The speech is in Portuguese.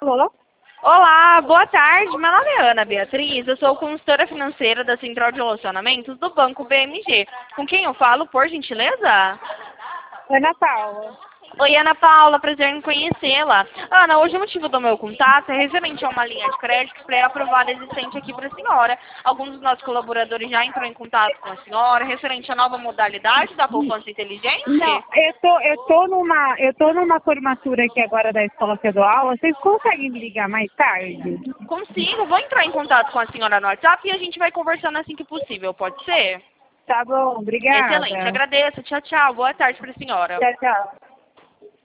Alô? Olá, boa tarde. Meu nome é Ana Beatriz, eu sou consultora financeira da Central de Relacionamentos do Banco BMG. Com quem eu falo, por gentileza? Ana Paula. Oi, Ana Paula, prazer em conhecê-la. Ana, hoje o motivo do meu contato é referente a uma linha de crédito pré-aprovada existente aqui para a senhora. Alguns dos nossos colaboradores já entrou em contato com a senhora, referente à nova modalidade da poupança inteligente? Não, eu tô numa formatura aqui agora da escola que eu dou aula. Vocês conseguem me ligar mais tarde? Consigo, vou entrar em contato com a senhora no WhatsApp e a gente vai conversando assim que possível, pode ser? Tá bom, Excelente, obrigada. agradeço. Tchau, tchau. Boa tarde para a senhora. Tchau, tchau.